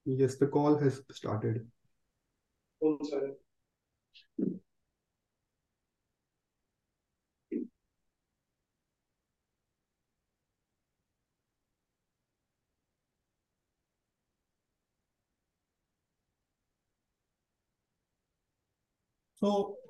Yes, the call has started. So,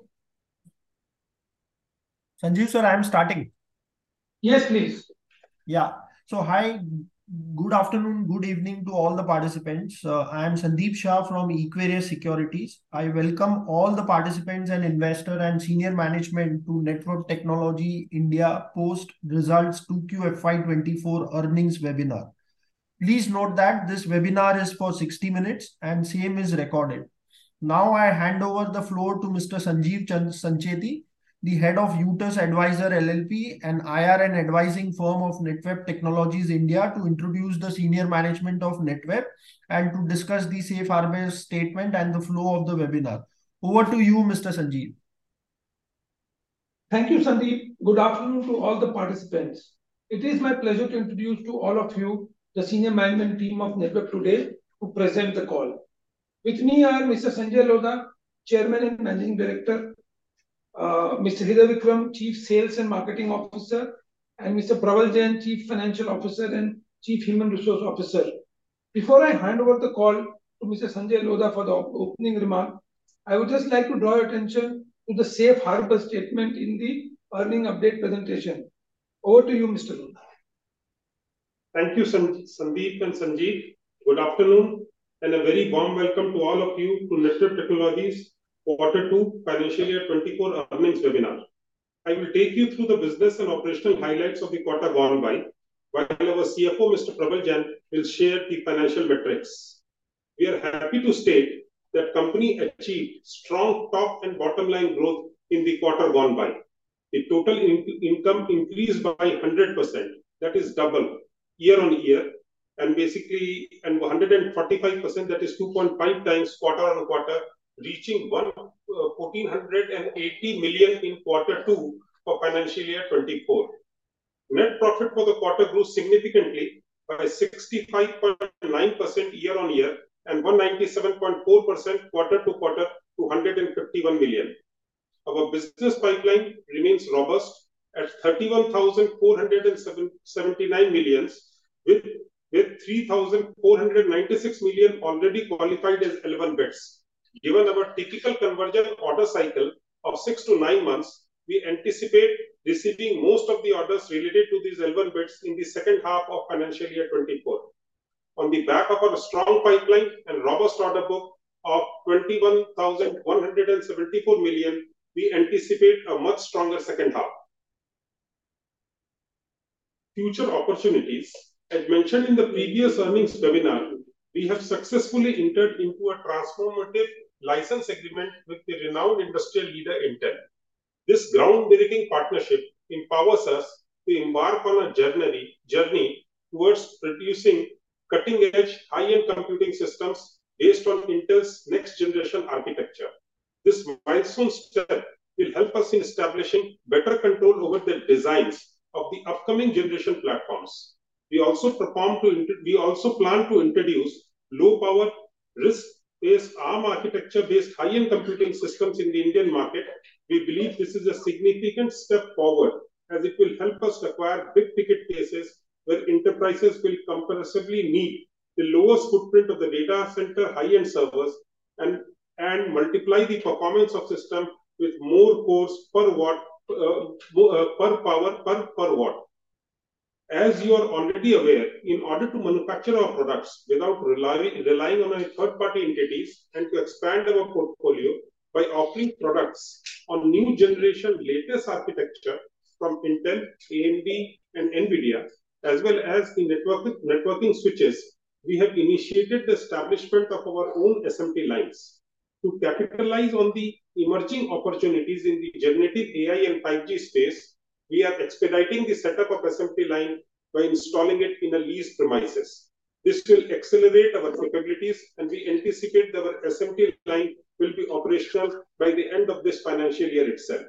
Sanjeev sir, I am starting. Yes, please. Yeah. So, hi, good afternoon, good evening to all the participants. I am Sandeep Shah from Equarius Securities. I welcome all the participants and investor and senior management to Network Technology India post results 2Q FY24 earnings webinar. Please note that this webinar is for 60 minutes and same is recorded. Now I hand over the floor to Mr. Sanjeev Sancheti, the head of Utus Advisor LLP, an IR and advising firm of NetWeb Technologies India, to introduce the senior management of NetWeb and to discuss the safe harbor statement and the flow of the webinar. Over to you, Mr. Sanjeev. Thank you, Sandeep. Good afternoon to all the participants. It is my pleasure to introduce to all of you the senior management team of Network today to present the call. With me are Mr. Sanjay Lodha, Chairman and Managing Director, Mr. Hidar Vikram, Chief Sales and Marketing Officer, and Mr. Praval Jain, Chief Financial Officer and Chief Human Resource Officer. Before I hand over the call to Mr. Sanjay Lodha for the opening remark, I would just like to draw your attention to the safe harbor statement in the earning update presentation. Over to you, Mr. Lodha. Thank you, Sandeep and Sanjeev. Good afternoon and a very warm welcome to all of you to Network Technologies Q2 Financial Year 24 earnings webinar. I will take you through the business and operational highlights of the quarter gone by, while our CFO, Mr. Praval Jain, will share the financial metrics. We are happy to state that company achieved strong top and bottom line growth in the quarter gone by. The total income increased by 100%, that is double year on year, and 145%, that is 2.5 times quarter on quarter, reaching 1,480 million in Q2 for financial year 24. Net profit for the quarter grew significantly by 65.9% year on year and 197.4% quarter to quarter to 151 million. Our business pipeline remains robust at 31,479 millions, with 3,496 million already qualified as L1 bids. Given our typical conversion order cycle of 6 to 9 months, we anticipate receiving most of the orders related to these L1 bids in the second half of financial year 24. On the back of our strong pipeline and robust order book of 21,174 million, we anticipate a much stronger second half. Future opportunities. As mentioned in the previous earnings webinar, we have successfully entered into a transformative license agreement with the renowned industrial leader Intel. This groundbreaking partnership empowers us to embark on a journey towards producing cutting-edge high-end computing systems based on Intel's next-generation architecture. This milestone step will help us in establishing better control over the designs of the upcoming generation platforms. We also plan to introduce low-power, RISC-based ARM architecture-based high-end computing systems in the Indian market. We believe this is a significant step forward, as it will help us acquire big-ticket cases where enterprises will comprehensively need the lowest footprint of the data center high-end servers and multiply the performance of system with more cores per watt, per watt. As you are already aware, in order to manufacture our products without relying on third-party entities and to expand our portfolio by offering products on new generation latest architecture from Intel, AMD, and NVIDIA, as well as the networking switches, we have initiated the establishment of our own SMT lines. To capitalize on the emerging opportunities in the generative AI and 5G space, we are expediting the setup of SMT line by installing it in a leased premises. This will accelerate our capabilities, and we anticipate that our SMT line will be operational by the end of this financial year itself.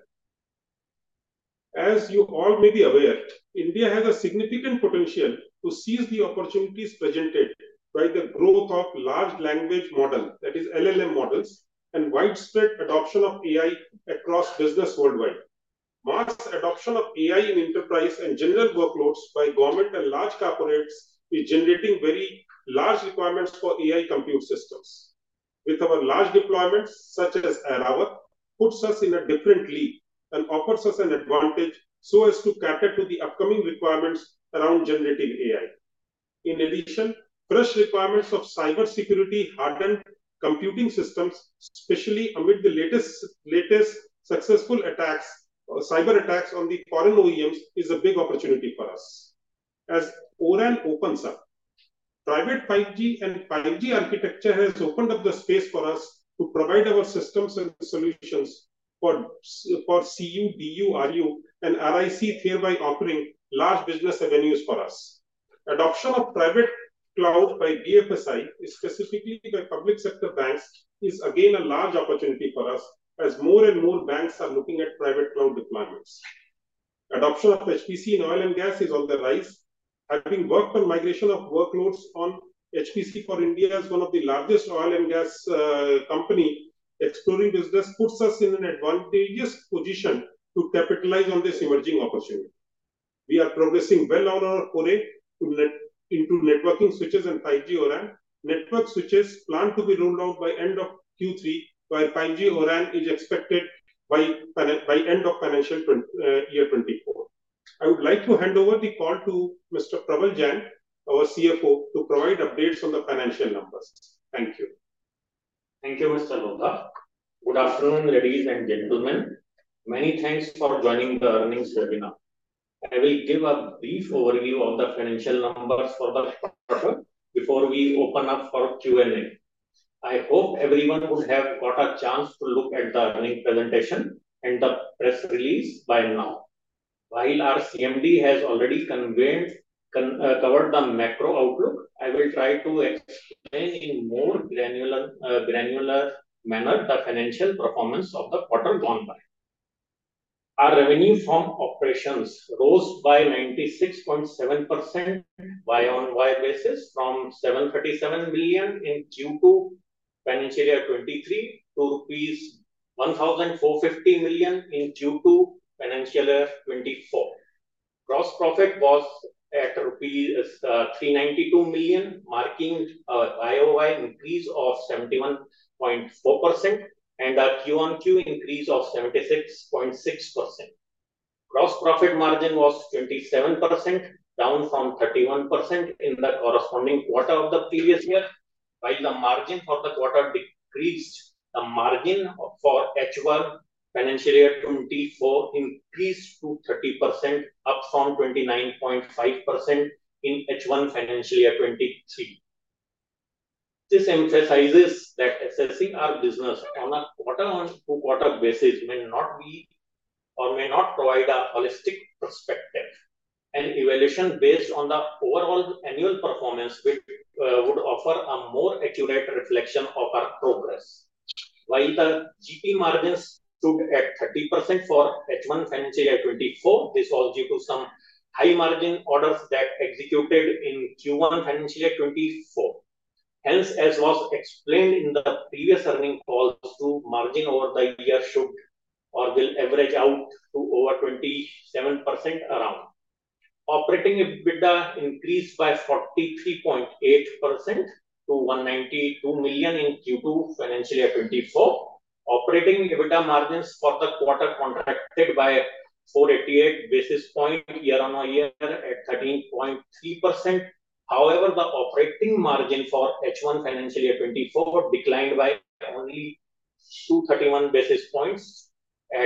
As you all may be aware, India has a significant potential to seize the opportunities presented by the growth of large language model, that is LLM models, and widespread adoption of AI across business worldwide. Mass adoption of AI in enterprise and general workloads by government and large corporates is generating very large requirements for AI compute systems. With our large deployments, such as Arawa, puts us in a different league and offers us an advantage so as to cater to the upcoming requirements around generative AI. In addition, fresh requirements of cybersecurity hardened computing systems, especially amid the latest successful attacks, cyber attacks on the foreign OEMs, is a big opportunity for us. As O-RAN opens up, private 5G and 5G architecture has opened up the space for us to provide our systems and solutions for CU, DU, RU, and RIC, thereby offering large business avenues for us. Adoption of private cloud by BFSI, specifically by public sector banks, is again a large opportunity for us as more and more banks are looking at private cloud deployments. Adoption of HPC in oil and gas is on the rise. Having worked on migration of workloads on HPC for India as one of the largest oil and gas company, exploring business puts us in an advantageous position to capitalize on this emerging opportunity. We are progressing well on our foray into networking switches and 5G O-RAN. Network switches planned to be rolled out by end of Q3, while 5G O-RAN is expected by end of financial year 24. I would like to hand over the call to Mr. Praval Jain, our CFO, to provide updates on the financial numbers. Thank you. Thank you, Mr. Lodha. Good afternoon, ladies and gentlemen. Many thanks for joining the earnings webinar. I will give a brief overview of the financial numbers for the quarter before we open up for Q&A. I hope everyone would have got a chance to look at the earnings presentation and the press release by now. While our CMD has already covered the macro outlook, I will try to explain in more granular manner the financial performance of the quarter gone by. Our revenue from operations rose by 96.7% Y-on-Y basis from 737 million in Q2 financial year 23 to rupees 1,450 million in Q2 financial year 24. Gross profit was at rupees 392 million, marking a YOY increase of 71.4% and a Q-on-Q increase of 76.6%. Gross profit margin was 27%, down from 31% in the corresponding quarter of the previous year. While the margin for the quarter decreased, the margin for H1 financial year 24 increased to 30%, up from 29.5% in H1 financial year 23. This emphasizes that assessing our business on a quarter-on-quarter basis may not be or may not provide a holistic perspective. An evaluation based on the overall annual performance would offer a more accurate reflection of our progress. While the GP margins stood at 30% for H1 financial year 24, this was due to some high margin orders that executed in Q1 financial year 24. Hence, as was explained in the previous earnings calls, to margin over the year should or will average out to over 27% around. Operating EBITDA increased by 43.8% to 192 million in Q2 financial year 24. Operating EBITDA margins for the quarter contracted by 488 basis points year-on-year at 13.3%. However, the operating margin for H1 financial year 24 declined by only 231 basis points at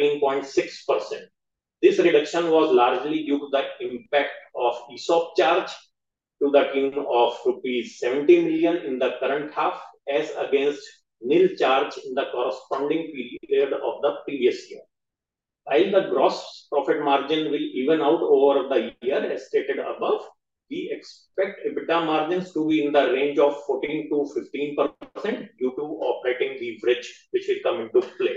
13.6%. This reduction was largely due to the impact of ESOP charge to the tune of rupees 70 million in the current half, as against nil charge in the corresponding period of the previous year. While the gross profit margin will even out over the year, as stated above, we expect EBITDA margins to be in the range of 14 to 15% due to operating leverage, which will come into play.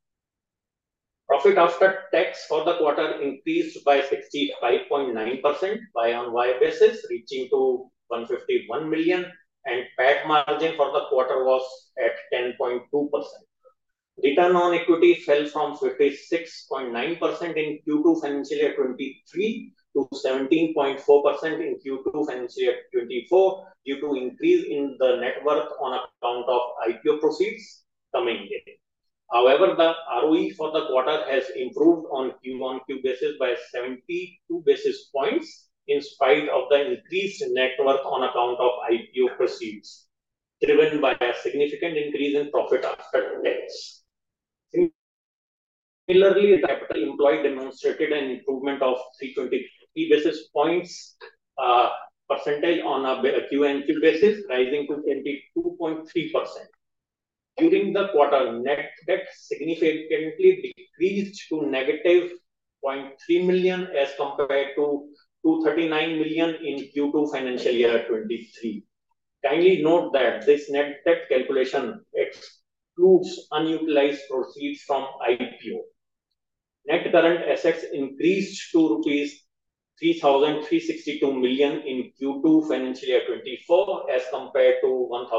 Profit after tax for the quarter increased by 65.9% Y-on-Y basis, reaching to 151 million, and PAT margin for the quarter was at 10.2%. Return on equity fell from 56.9% in Q2 financial year 23 to 17.4% in Q2 financial year 24 due to increase in the net worth on account of IPO proceeds coming in. However, the ROE for the quarter has improved on Q-on-Q basis by 72 basis points in spite of the increased net worth on account of IPO proceeds, driven by a significant increase in profit after tax. Similarly, the capital employed demonstrated an improvement of 323 basis points percentage on a Q&Q basis, rising to 22.3%. During the quarter, net debt significantly decreased to negative 0.3 million as compared to 239 million in Q2 financial year 23. Kindly note that this net debt calculation excludes unutilized proceeds from IPO. Net current assets increased to rupees 3,362 million in Q2 financial year 24 as compared to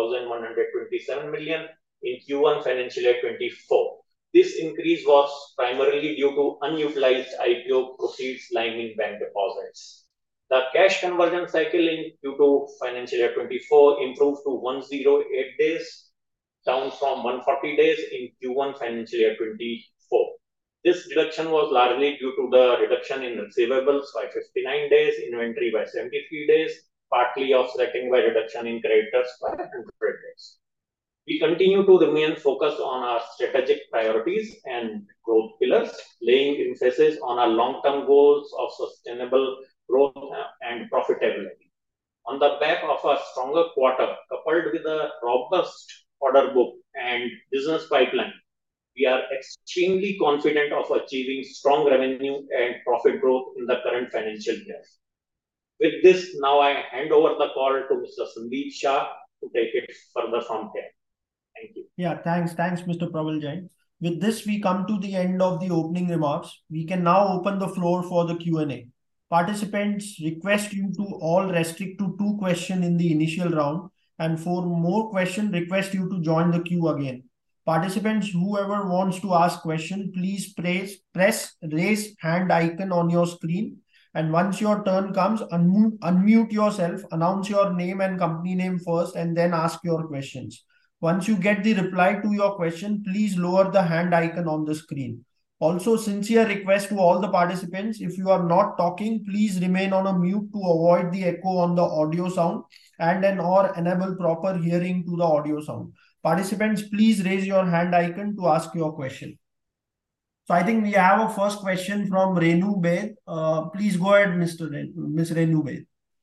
1,127 million in Q1 financial year 24. This increase was primarily due to unutilized IPO proceeds lying in bank deposits. The cash conversion cycle in Q2 financial year 24 improved to 108 days, down from 140 days in Q1 financial year 24. This reduction was largely due to the reduction in receivables by 59 days, inventory by 73 days, partly offsetting by reduction in creditors by 100 days. We continue to remain focused on our strategic priorities and growth pillars, laying emphasis on our long-term goals of sustainable growth and profitability. On the back of a stronger quarter, coupled with a robust order book and business pipeline, we are extremely confident of achieving strong revenue and profit growth in the current financial year. With this, now I hand over the call to Mr. Sandeep Shah to take it further from here. Thank you. Yeah, thanks, Mr. Praval Jain. With this, we come to the end of the opening remarks. We can now open the floor for the Q&A. Participants, request you to all restrict to 2 questions in the initial round, and for more questions, request you to join the queue again. Participants, whoever wants to ask question, please press raise hand icon on your screen. And once your turn comes, unmute yourself, announce your name and company name first, and then ask your questions. Once you get the reply to your question, please lower the hand icon on the screen. Also, sincere request to all the participants, if you are not talking, please remain on a mute to avoid the echo on the audio sound and or enable proper hearing to the audio sound. Participants, please raise your hand icon to ask your question. So I think we have a first question from Renu Baid. Please go ahead, Ms. Renu Baid.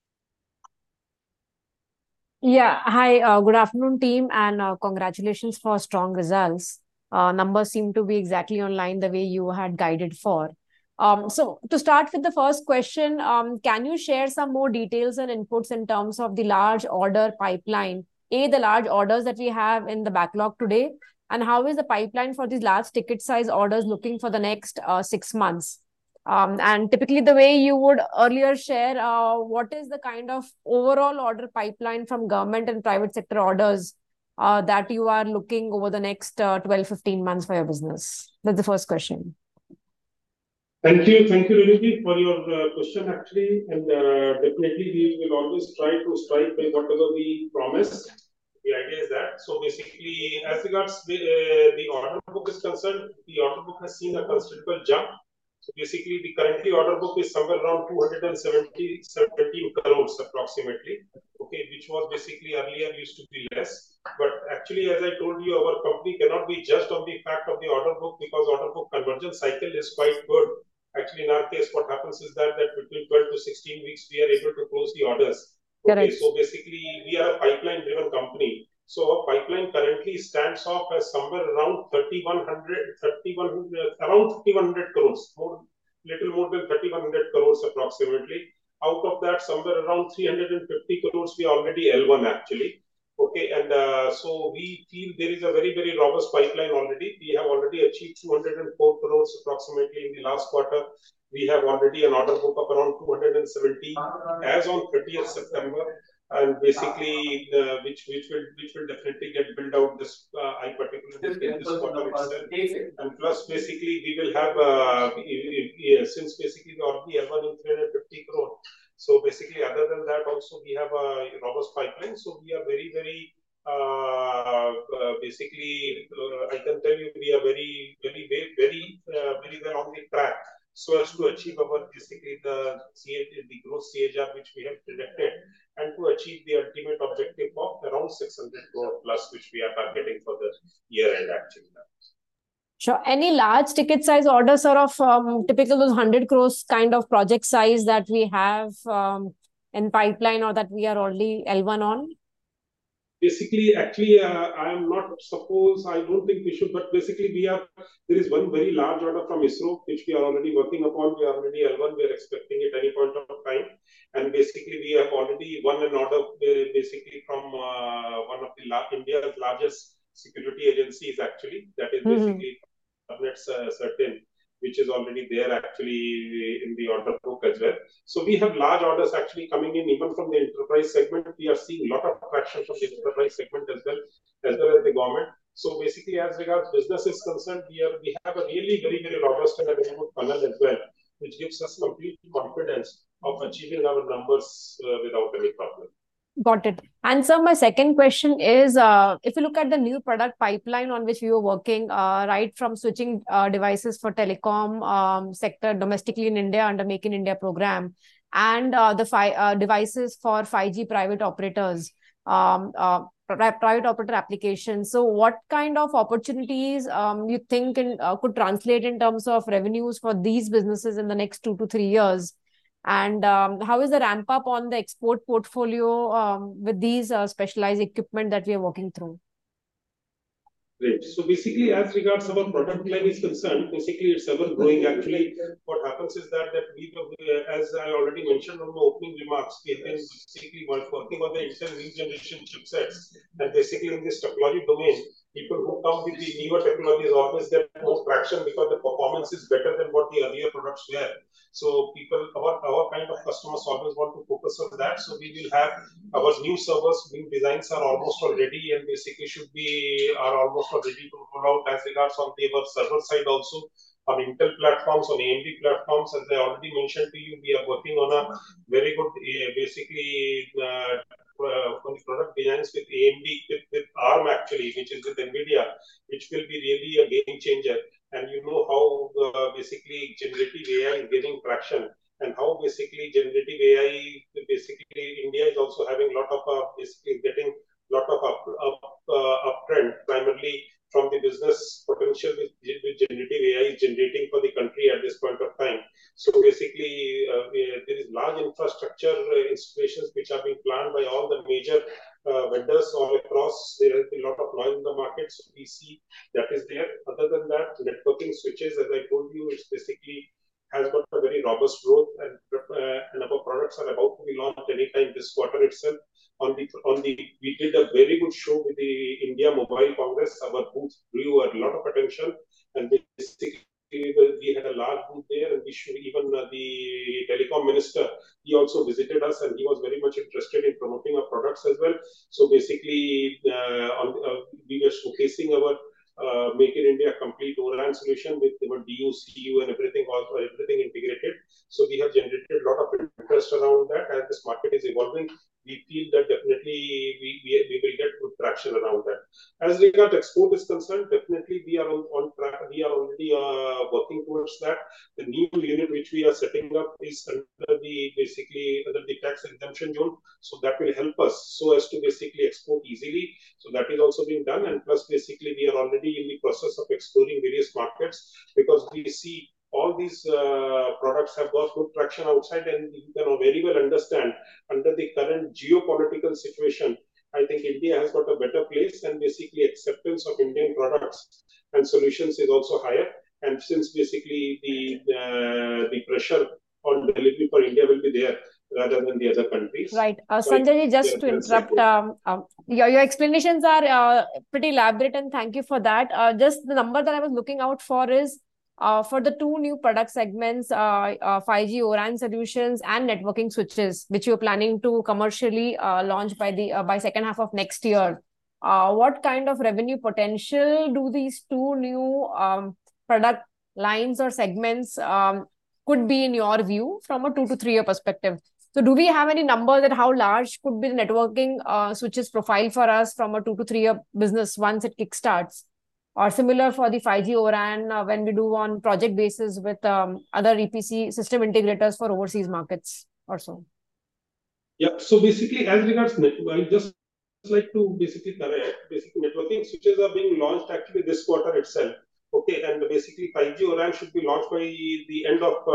Yeah, hi, good afternoon, team, and congratulations for strong results. Numbers seem to be exactly on line the way you had guided for. So to start with the first question, can you share some more details and inputs in terms of the large order pipeline, the large orders that we have in the backlog today, and how is the pipeline for these large ticket size orders looking for the next 6 months? And typically the way you would earlier share, what is the kind of overall order pipeline from government and private sector orders that you are looking over the next 12-15 months for your business? That's the first question. Thank you, Renuji, for your question actually, and definitely we will always try to strike by whatever we promise. The idea is that, so basically as regards the order book is concerned, the order book has seen a considerable jump. So basically the currently order book is somewhere around 217 crores approximately, okay, which was basically earlier used to be less. But actually, as I told you, our company cannot be judged on the fact of the order book because order book conversion cycle is quite good. Actually, in our case, what happens is that between 12 to 16 weeks, we are able to close the orders. Okay, so basically we are a pipeline driven company. So our pipeline currently stands off as somewhere around 3,100 crores, little more than 3,100 crores approximately. Out of that, somewhere around 350 crores we already L1 actually. Okay, and so we feel there is a very, very robust pipeline already. We have already achieved 204 crores approximately in the last quarter. We have already an order book of around 270 as on 30th September. and basically which will definitely get built out this I particularly in this quarter itself. And plus basically we will have since basically we already have one in 350 crore. So basically other than that also we have a robust pipeline. So we are very basically I can tell you we are very well on the track so as to achieve our basically the growth CAGR which we have predicted, and to achieve the ultimate objective of around 600 crore plus, which we are targeting for the year end actually. Sure. Any large ticket size orders, sort of typical those 100 crores kind of project size that we have in pipeline or that we are already L1 on? Basically, actually, I am not suppose, I don't think we should, but basically there is one very large order from ISRO, which we are already working upon. We are already L1, we are expecting it any point of time. And basically, we have already won an order basically from one of the India's largest security agencies actually, that is basically certain, which is already there actually in the order book as well. So we have large orders actually coming in even from the enterprise segment. We are seeing a lot of traction from the enterprise segment as well as the government. So basically, as regards business is concerned, we have a really very robust and a very good funnel as well, which gives us complete confidence of achieving our numbers without any problem. Got it. And so my second question is, if you look at the new product pipeline on which we were working, right from switching devices for telecom sector domestically in India under Make in India program, and the devices for 5G private operators, private operator applications. So what kind of opportunities you think could translate in terms of revenues for these businesses in the next 2 to 3 years? And how is the ramp up on the export portfolio with these specialized equipment that we are working through? Great. So basically, as regards our product line is concerned, basically it's ever growing. Actually, what happens is that we, as I already mentioned on the opening remarks, we have been basically working on the Intel new generation chipsets, and basically in this technology domain, people who come with the newer technologies always get more traction because the performance is better than what the earlier products were. So our kind of customers always want to focus on that. So we will have our new servers, new designs are almost already, and basically are almost ready to roll out as regards on the server side also. On Intel platforms, on AMD platforms, as I already mentioned to you, we are working on a very good, basically, on the product designs with AMD, with ARM actually, which is with NVIDIA, which will be really a game changer. And you know how basically generative AI is gaining traction, and how basically generative AI, basically India is also having a lot of, basically getting a lot of uptrend, primarily from the business potential with generative AI is generating for the country at this point of time. So basically, there is large infrastructure installations which are being planned by all the major vendors all across. There has been a lot of noise in the market, so we see that is there. Other than that, networking switches, as I told you, it's basically has got a very robust growth, and our products are about to be launched anytime this quarter itself. We did a very good show with the India Mobile Congress. Our booth drew a lot of attention, and basically we had a large booth there, and even the telecom minister, he also visited us, and he was very much interested in promoting our products as well. So basically, we were showcasing our Make in India complete O-RAN solution with our DU, CU, and everything integrated. So we have generated a lot of interest around that. As this market is evolving, we feel that definitely we will get good traction around that. As regard export is concerned, definitely we are on track. We are already working towards that. The new unit which we are setting up is under the tax exemption zone. So that will help us so as to basically export easily. So that is also being done. And plus basically we are already in the process of exploring various markets, because we see all these products have got good traction outside, and you can very well understand under the current geopolitical situation, I think India has got a better place, and basically acceptance of Indian products and solutions is also higher. And since basically the pressure on delivery for India will be there rather than the other countries. Right. Sanjay, just to interrupt, your explanations are pretty elaborate, and thank you for that. Just the number that I was looking out for is for the two new product segments, 5G O-RAN solutions and networking switches, which you're planning to commercially launch by second half of next year. What kind of revenue potential do these two new product lines or segments could be in your view from a 2 to 3 year perspective? So do we have any number that how large could be the networking switches profile for us from a 2 to 3 year business once it kickstarts? Or similar for the 5G O-RAN when we do on project basis with other EPC system integrators for overseas markets or so? Yeah, so basically, as regards network, I just like to basically correct. Basically, networking switches are being launched actually this quarter itself. Okay, and basically 5G O-RAN should be launched by the end of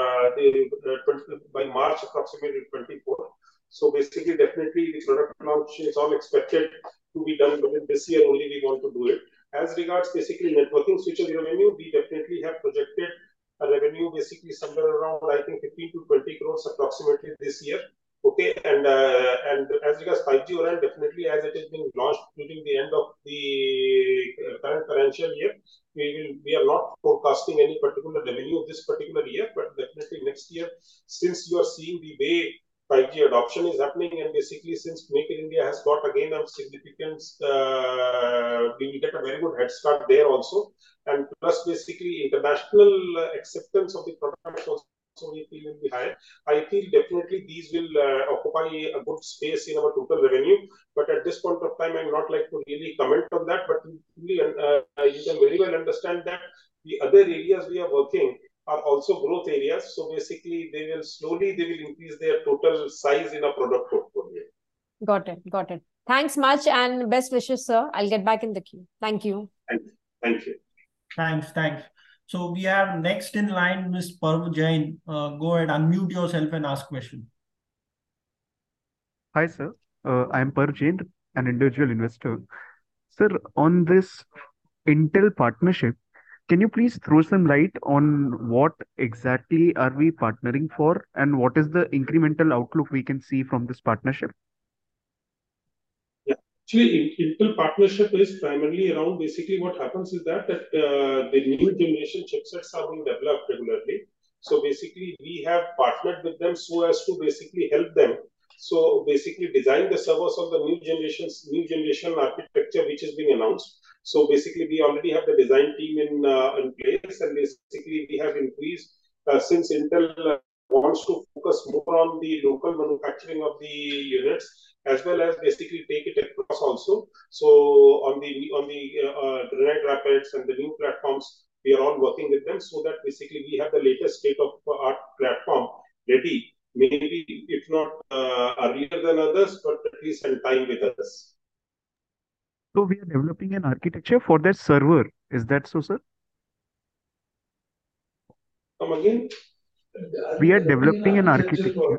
by March approximately 24. So basically, definitely the product launch is all expected to be done within this year only. We want to do it. As regards basically networking switches revenue, we definitely have projected a revenue basically somewhere around I think 15 to 20 crores approximately this year. Okay, and as regards 5G O-RAN, definitely as it is being launched during the end of the current financial year, we are not forecasting any particular revenue this particular year, but definitely next year, since you are seeing the way 5G adoption is happening, and basically since Make in India has got again a significance, we will get a very good head start there also, and plus basically international acceptance of the product also we feel will be higher. I feel definitely these will occupy a good space in our total revenue, but at this point of time, I'm not like to really comment on that, but you can very well understand that the other areas we are working are also growth areas. So basically, they will increase their total size in a product portfolio. Got it. Got it. Thanks much and best wishes, sir. I'll get back in the queue. Thank you. Thank you. Thanks. So we have next in line Ms. Parv Jain. Go ahead, unmute yourself and ask question. Hi, sir. I am Parv Jain, an individual investor. Sir, on this Intel partnership, can you please throw some light on what exactly are we partnering for and what is the incremental outlook we can see from this partnership? Actually, Intel partnership is primarily around basically what happens is that the new generation chipsets are being developed regularly. So basically, we have partnered with them so as to basically help them. So basically, design the servers of the new generation architecture which is being announced. So basically, we already have the design team in place, and basically we have increased since Intel wants to focus more on the local manufacturing of the units, as well as basically take it across also. So on the Granite Rapids and the new platforms, we are all working with them so that basically we have the latest state of art platform ready. Maybe if not earlier than others, but at least in time with others. So we are developing an architecture for that server. Is that so, sir? Come again? We are developing an architecture.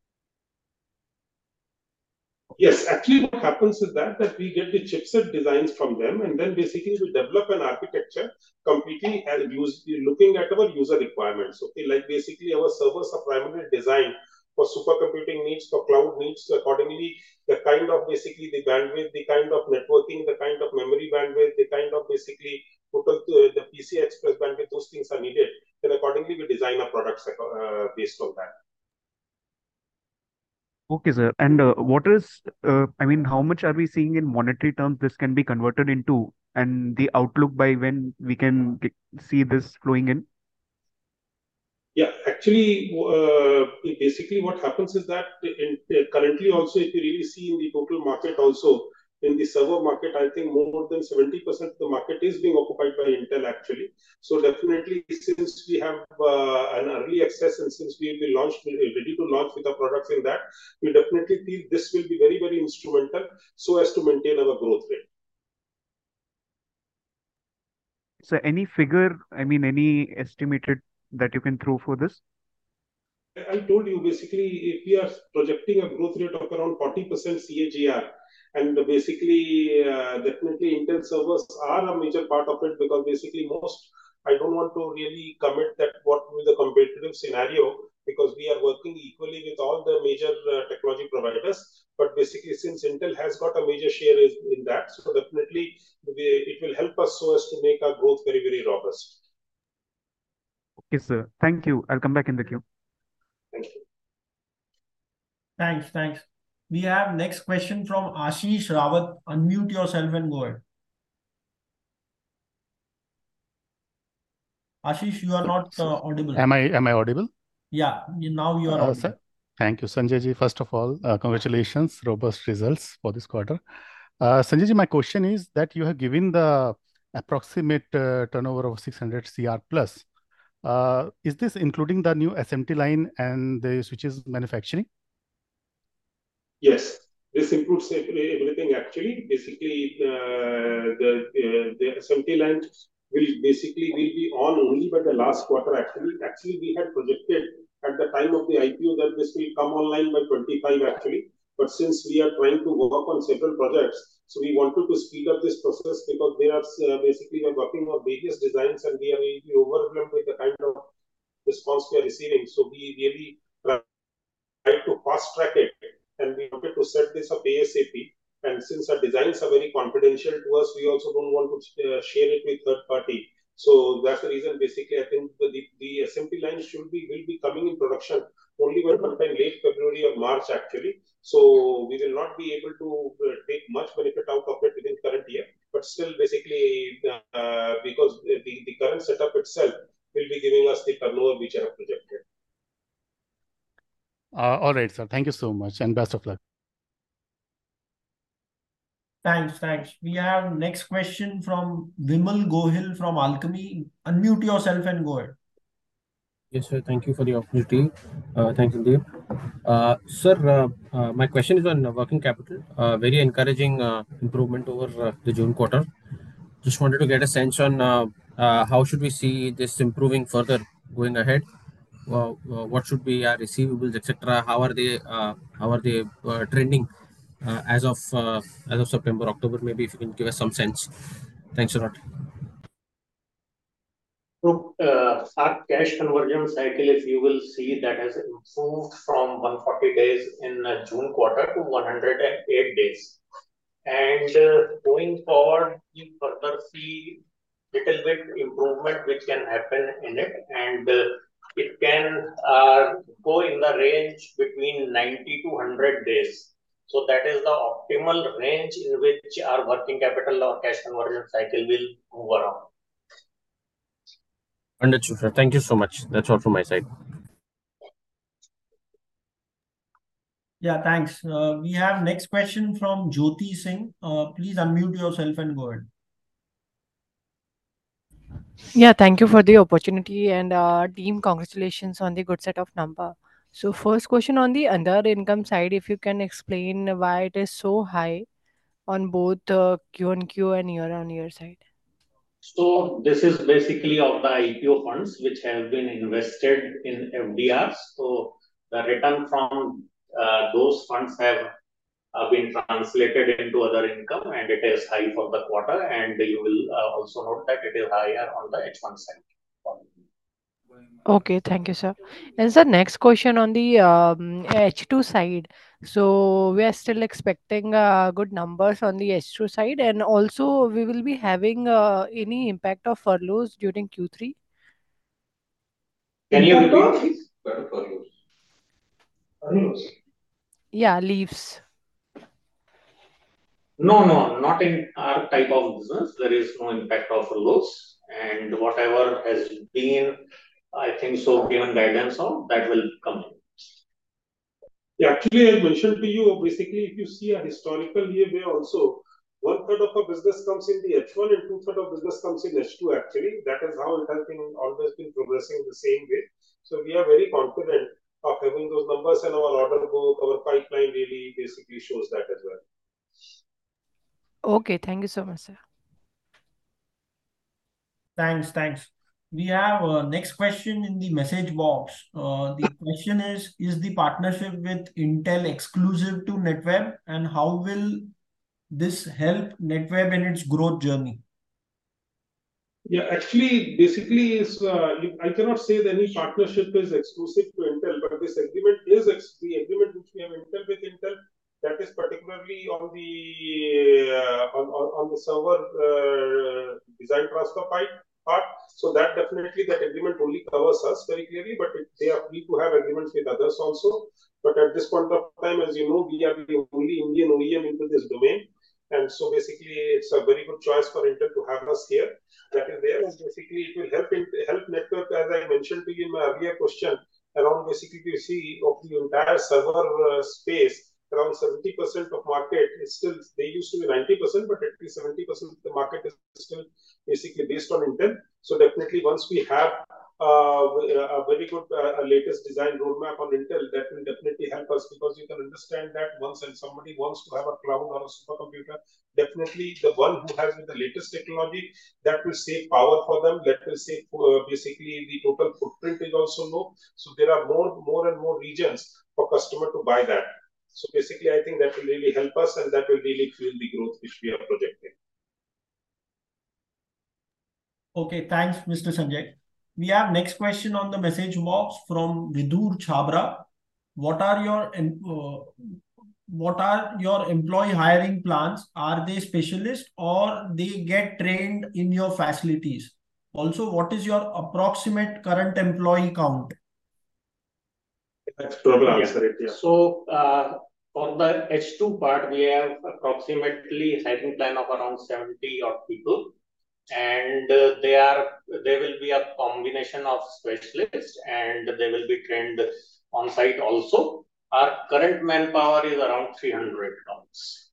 Yes, actually what happens is that we get the chipset designs from them, and then basically we develop an architecture completely looking at our user requirements. Okay, like basically our servers are primarily designed for supercomputing needs, for cloud needs. So accordingly, the kind of basically the bandwidth, the kind of networking, the kind of memory bandwidth, the kind of basically total the PCI Express bandwidth, those things are needed. Then accordingly we design our products based on that. Okay, sir. And what is, how much are we seeing in monetary terms this can be converted into, and the outlook by when we can see this flowing in? Yeah, actually, basically what happens is that currently also, if you really see in the total market also, in the server market, I think more than 70% of the market is being occupied by Intel actually. So definitely, since we have an early access and since we will be ready to launch with our products in that, we definitely feel this will be very, very instrumental so as to maintain our growth rate. So any figure, any estimated that you can throw for this? I told you basically if we are projecting a growth rate of around 40% CAGR, and basically definitely Intel servers are a major part of it, because basically I don't want to really commit that what will be the competitive scenario, because we are working equally with all the major technology providers. But basically, since Intel has got a major share in that, so definitely it will help us so as to make our growth very, very robust. Okay, sir. Thank you. I'll come back in the queue. Thank you. Thanks. We have next question from Ashish Rawat. Unmute yourself and go ahead. Ashish, you are not audible. Am I audible? Yeah, now you are audible. Sir, thank you, Sanjay ji. First of all, congratulations, robust results for this quarter. Sanjay ji, my question is that you have given the approximate turnover of 600 CR plus. Is this including the new SMT line and the switches manufacturing? Yes, this includes everything actually. Basically, the SMT line will be on only by the last quarter actually. Actually, we had projected at the time of the IPO that this will come online by 25 actually. But since we are trying to work on several projects, so we wanted to speed up this process because there are basically we are working on various designs and we are really overwhelmed with the kind of response we are receiving. So we really try to fast track it and we wanted to set this up ASAP. And since our designs are very confidential to us, we also don't want to share it with third party. So that's the reason. Basically, I think the SMT line will be coming in production only by sometime late February or March actually. So we will not be able to take much benefit out of it within current year. But still, basically, because the current setup itself will be giving us the turnover which I have projected. All right, sir. Thank you so much and best of luck. Thanks. We have next question from Vimal Gohil from Alchemy. Unmute yourself and go ahead. Yes, sir. Thank you for the opportunity. Thanks, Sandeep. Sir, my question is on working capital. Very encouraging improvement over the June quarter. Just wanted to get a sense on how should we see this improving further going ahead. What should be our receivables, etc. How are they trending as of September, October? Maybe if you can give us some sense. Thanks a lot. So, our cash conversion cycle, if you will see, that has improved from 140 days in June quarter to 108 days. And going forward, we further see little bit improvement which can happen in it, and it can go in the range between 90 to 100 days. So that is the optimal range in which our working capital or cash conversion cycle will move around. Understood, sir. Thank you so much. That's all from my side. Yeah, thanks. We have next question from Jyoti Singh. Please unmute yourself and go ahead. Yeah, thank you for the opportunity, and team, congratulations on the good set of number. So first question on the other income side, if you can explain why it is so high on both Q-on-Q and year-on-year side. So this is basically of the IPO funds which have been invested in FDRs. So the return from those funds have been translated into other income, and it is high for the quarter. And you will also note that it is higher on the H1 side. Okay, thank you, sir. And the next question on the H2 side. So we are still expecting good numbers on the H2 side, and also we will be having any impact of furloughs during Q3. Can you repeat, please? Furloughs. Yeah, leaves. No, not in our type of business. There is no impact of furloughs, and whatever has been, I think so, given guidance on, that will come in. Yeah, actually, I mentioned to you, basically, if you see a historical year where also 1/3 of our business comes in the H1 and 2/3 of business comes in H2 actually. That is how it has been always been progressing the same way. So we are very confident of having those numbers, and our order book, our pipeline really basically shows that as well. Okay, thank you so much, sir. Thanks. We have next question in the message box. The question is the partnership with Intel exclusive to NetWeb, and how will this help NetWeb in its growth journey? Yeah, actually, basically, I cannot say that any partnership is exclusive to Intel, but this agreement is the agreement which we have with Intel. That is particularly on the server design transfer part. So that definitely, that agreement only covers us very clearly, but they are free to have agreements with others also. But at this point of time, as you know, we are the only Indian OEM into this domain. And so basically, it's a very good choice for Intel to have us here. That is there, and basically, it will help network, as I mentioned to you in my earlier question, around basically you see of the entire server space, around 70% of market is still, they used to be 90%, but at least 70% of the market is still basically based on Intel. So definitely once we have a very good latest design roadmap on Intel, that will definitely help us, because you can understand that once somebody wants to have a cloud or a supercomputer, definitely the one who has the latest technology, that will save power for them, that will save basically the total footprint is also low. So there are more and more regions for customer to buy that. So basically, I think that will really help us, and that will really fuel the growth which we are projecting. Okay, thanks, Mr. Sanjay. We have next question on the message box from Vidur Chabra. What are your employee hiring plans? Are they specialists or they get trained in your facilities? Also, what is your approximate current employee count? That's probably answer it, yeah. So for the H2 part, we have approximately hiring plan of around 70 odd people, and they will be a combination of specialists, and they will be trained on site also. Our current manpower is around 300 rounds.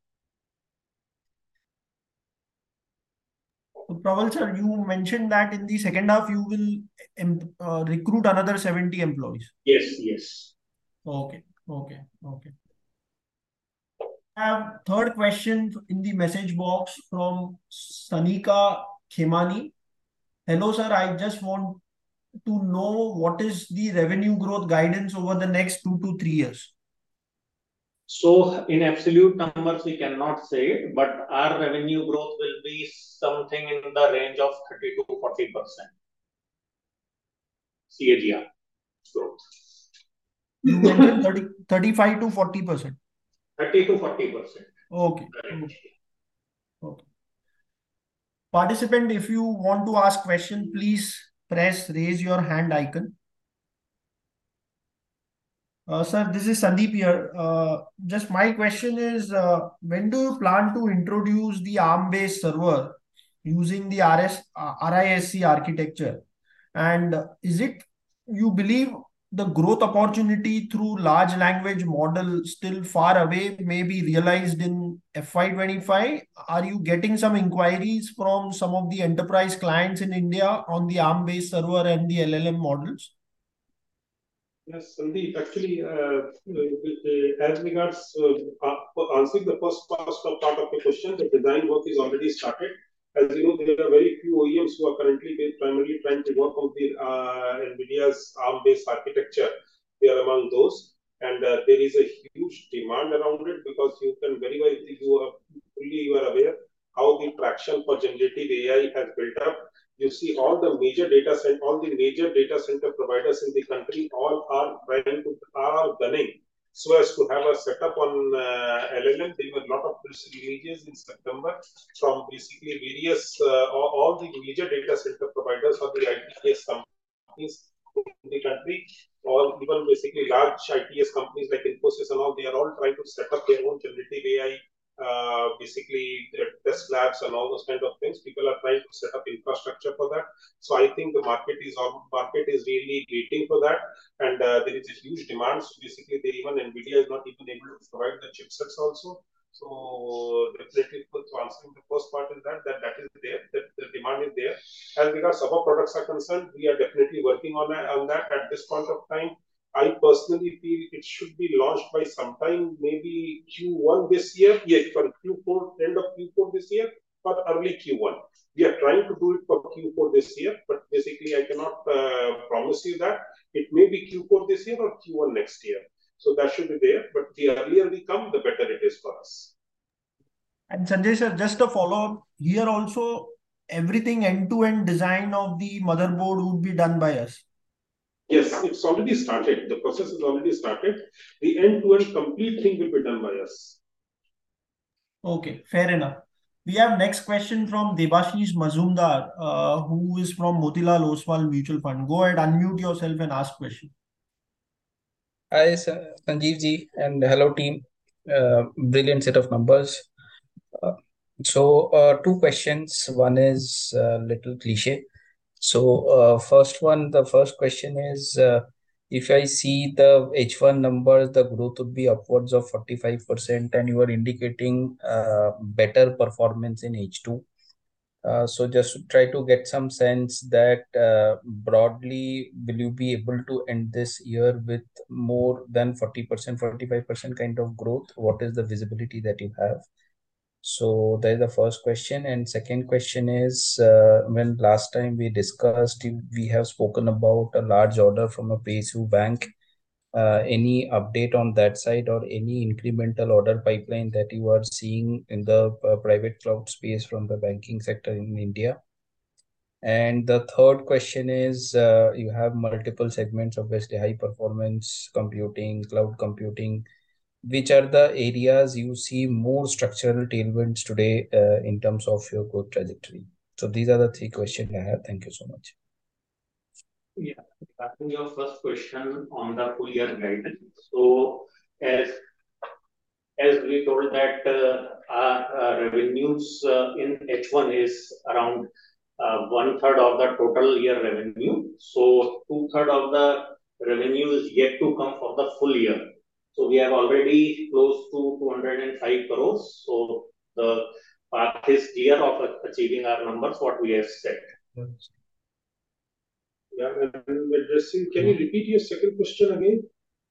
So, Praval sir, you mentioned that in the second half you will recruit another 70 employees. Yes. Okay. I have third question in the message box from Sanika Khemani. Hello sir, I just want to know what is the revenue growth guidance over the next 2 to 3 years. So in absolute numbers, we cannot say, but our revenue growth will be something in the range of 30 to 40% CAGR growth. You mentioned 35 to 40%. 30 to 40%. Okay. Participant, if you want to ask question, please press raise your hand icon. Sir, this is Sandeep here. Just my question is, when do you plan to introduce the ARM-based server using the RISC architecture? And is it, you believe the growth opportunity through large language model still far away, may be realized in FY25? Are you getting some inquiries from some of the enterprise clients in India on the ARM-based server and the LLM models? Yes, Sandeep, actually, as regards answering the first part of the question, the design work is already started. As you know, there are very few OEMs who are currently primarily trying to work on the NVIDIA's ARM-based architecture. They are among those, and there is a huge demand around it, because you can very well, you are aware how the traction for generative AI has built up. You see all the major data center providers in the country all are gunning so as to have a setup on LLM. There were a lot of press releases in September from basically various all the major data center providers or the ITS companies in the country, or even basically large ITS companies like Infosys and all. They are all trying to set up their own generative AI. Basically test labs and all those kind of things. People are trying to set up infrastructure for that. So I think the market is really waiting for that, and there is a huge demand. So basically, NVIDIA is not even able to provide the chipsets also. So definitely, to answering the first part is that is there, that the demand is there. As regards our products are concerned, we are definitely working on that at this point of time. I personally feel it should be launched by sometime, maybe Q1 this year. Yes, for Q4, end of Q4 this year, or early Q1. We are trying to do it for Q4 this year, but basically I cannot promise you that. It may be Q4 this year or Q1 next year. So that should be there, but the earlier we come, the better it is for us. And Sanjay sir, just a follow-up, here also, everything end-to-end design of the motherboard would be done by us. Yes, it's already started. The process is already started. The end-to-end complete thing will be done by us. Okay, fair enough. We have next question from Debashish Mazumdar, who is from Motilal Oswal Mutual Fund. Go ahead, unmute yourself and ask question. Hi, Sanjeev ji, and hello team. Brilliant set of numbers. Two questions. One is a little cliche. The first question is, if I see the H1 numbers, the growth would be upwards of 45%, and you are indicating better performance in H2. So just to try to get some sense that broadly, will you be able to end this year with more than 40%, 45% kind of growth? What is the visibility that you have? So that is the first question. And second question is, when last time we discussed, we have spoken about a large order from a PSU bank. Any update on that side or any incremental order pipeline that you are seeing in the private cloud space from the banking sector in India? And the third question is, you have multiple segments, obviously high performance computing, cloud computing. Which are the areas you see more structural tailwinds today in terms of your growth trajectory? So these are the three questions I have. Thank you so much. Yeah, regarding your first question on the full year guidance. So as we told that our revenues in H1 is around 1/3 of the total year revenue. So 2/3 of the revenue is yet to come for the full year. So we have already close to 205 crores. So the path is clear of achieving our numbers, what we have set. Yeah, and addressing, can you repeat your second question again?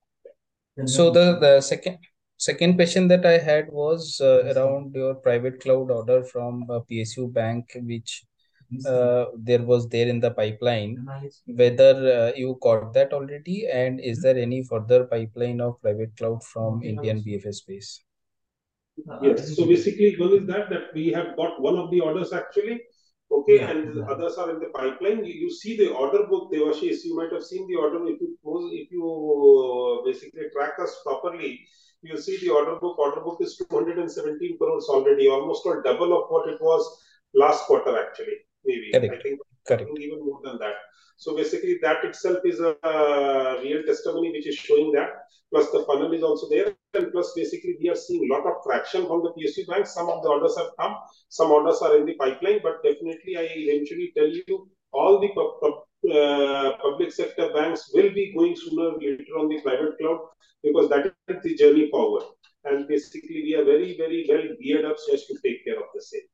So the second question that I had was around your private cloud order from PSU Bank, which there was there in the pipeline. Whether you got that already, and is there any further pipeline of private cloud from Indian BFS space? Yes. So basically, one is that we have got one of the orders actually. Okay, and the others are in the pipeline. You see the order book, Devashish, you might have seen the order. If you basically track us properly, you see the order book. Order book is 217 crores already, almost a double of what it was last quarter actually. Maybe Correct. I think Correct. even more than that. So basically, that itself is a real testimony which is showing that. Plus the funnel is also there, and plus basically we are seeing a lot of traction from the PSU banks. Some of the orders have come, some orders are in the pipeline, but definitely I eventually tell you all the public sector banks will be going sooner or later on the private cloud, because that is the journey forward. And basically we are very, very well geared up so as to take care of the same.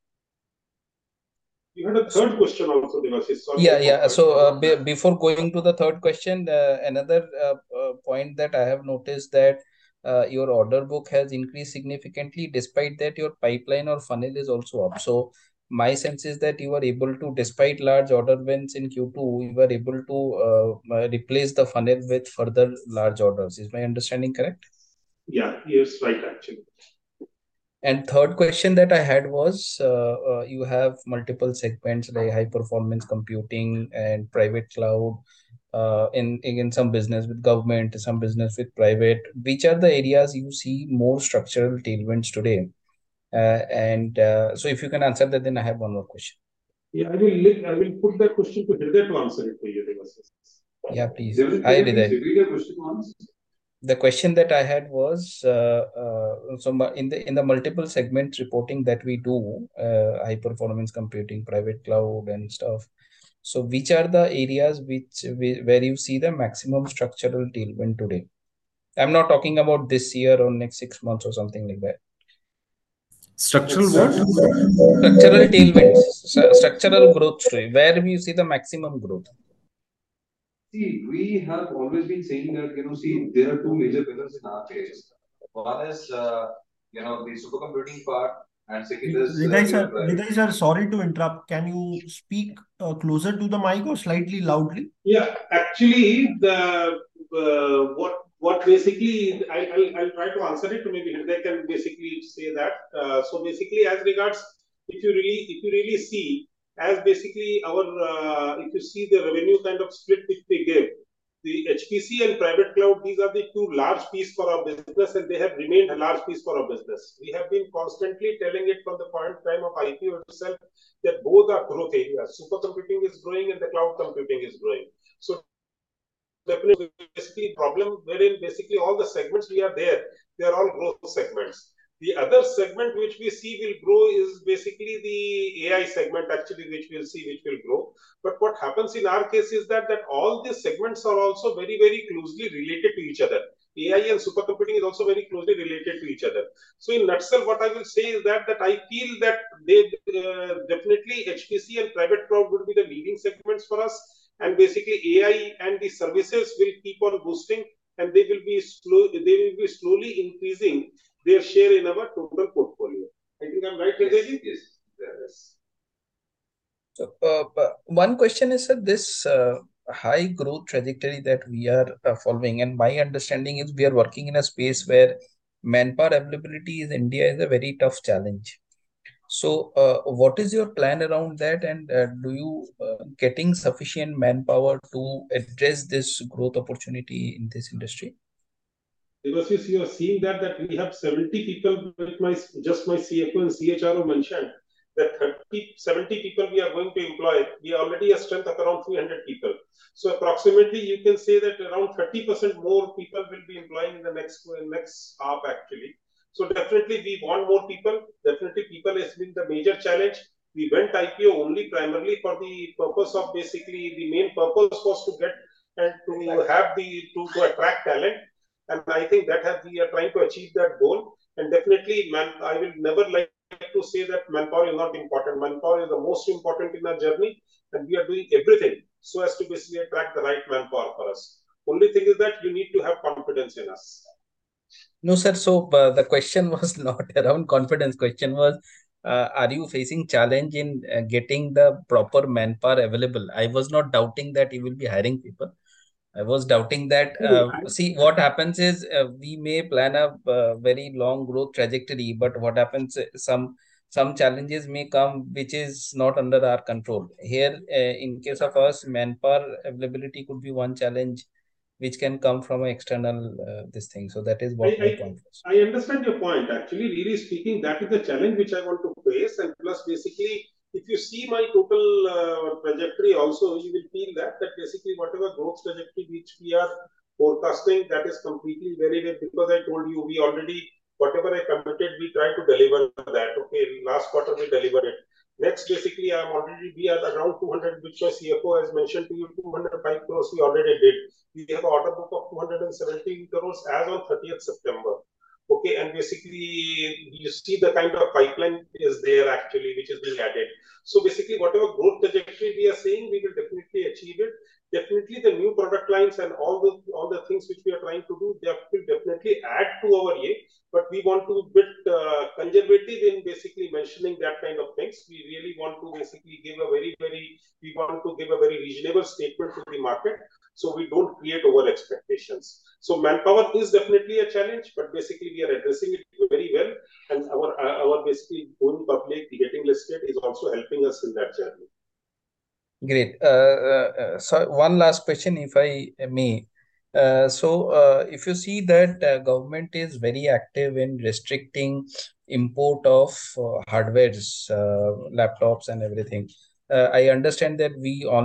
You had a third question also, Devashish. Yeah. So before going to the third question, another point that I have noticed that your order book has increased significantly. Despite that, your pipeline or funnel is also up. So my sense is that you are able to, despite large order wins in Q2, you were able to replace the funnel with further large orders. Is my understanding correct? Yeah, yes, right, actually. And third question that I had was, you have multiple segments like high performance computing and private cloud, in some business with government, some business with private. Which are the areas you see more structural tailwinds today? So if you can answer that, then I have one more question. Yeah, I will put that question to Hriday to answer it for you, Devashish. Yeah, please. Hi, Hriday. Repeat your question once. The question that I had was, in the multiple segments reporting that we do, high performance computing, private cloud, and stuff. So, which are the areas where you see the maximum structural tailwind today? I'm not talking about this year or next 6 months or something like that. Structural what? Structural tailwinds, structural growth story. Where do you see the maximum growth? See, we have always been saying that, there are two major pillars in our case. One is, the supercomputing part, and second is... Hriday sir, sorry to interrupt. Can you speak closer to the mic or slightly loudly? Yeah, actually, what basically, I'll try to answer it, maybe Hriday can basically say that. So basically, as regards, if you really see, as basically our, if you see the revenue kind of split which we give, the HPC and private cloud, these are the two large pieces for our business, and they have remained a large piece for our business. We have been constantly telling it from the point time of IPO itself that both are growth areas. Supercomputing is growing and the cloud computing is growing. So definitely, basically, problem wherein basically all the segments we are there, they are all growth segments. The other segment which we see will grow is basically the AI segment, actually, which we'll see which will grow. But what happens in our case is that all these segments are also very, very closely related to each other. AI and supercomputing is also very closely related to each other. So in nutshell, what I will say is that I feel that they definitely HPC and private cloud would be the leading segments for us. And basically AI and the services will keep on boosting, and they will be slowly increasing their share in our total portfolio. I think I'm right, Hriday? Yes. So one question is, sir, this high growth trajectory that we are following, and my understanding is we are working in a space where manpower availability in India is a very tough challenge. So what is your plan around that, and do you getting sufficient manpower to address this growth opportunity in this industry? Because you are seeing that we have 70 people with my CFO and CHRO mentioned that 70 people we are going to employ. We already have strength of around 300 people. So approximately you can say that around 30% more people will be employing in the next half actually. So definitely we want more people. Definitely people has been the major challenge. We went IPO only primarily for the purpose of basically the main purpose was to get and to have to attract talent. And I think that we are trying to achieve that goal. And definitely, I will never like to say that manpower is not important. Manpower is the most important in our journey, and we are doing everything so as to basically attract the right manpower for us. Only thing is that you need to have confidence in us. No, sir. So the question was not around confidence. Question was, are you facing challenge in getting the proper manpower available? I was not doubting that you will be hiring people. I was doubting that. See, what happens is we may plan a very long growth trajectory, but what happens, some challenges may come which is not under our control. Here, in case of us, manpower availability could be one challenge which can come from an external this thing. So that is what my point was. I understand your point. Actually, really speaking, that is the challenge which I want to face. And plus, basically, if you see my total trajectory also, you will feel that basically whatever growth trajectory which we are forecasting, that is completely very well, because I told you we already, whatever I committed, we try to deliver that. Okay, last quarter we delivered it. Next, basically, we are around 200, which my CFO has mentioned to you, 205 crores we already did. We have an order book of 217 crores as on 30th September. Okay, and basically you see the kind of pipeline is there actually, which is being added. So basically, whatever growth trajectory we are saying, we will definitely achieve it. Definitely, the new product lines and all the things which we are trying to do, they will definitely add to our year. But we want to be a bit conservative in basically mentioning that kind of things. We really want to basically give a very reasonable statement to the market, so we don't create over expectations. So manpower is definitely a challenge, but basically we are addressing it very well, and our basically going public, getting listed is also helping us in that journey. Great. So one last question, if I may. If you see that government is very active in restricting import of hardwares, laptops and everything. I understand that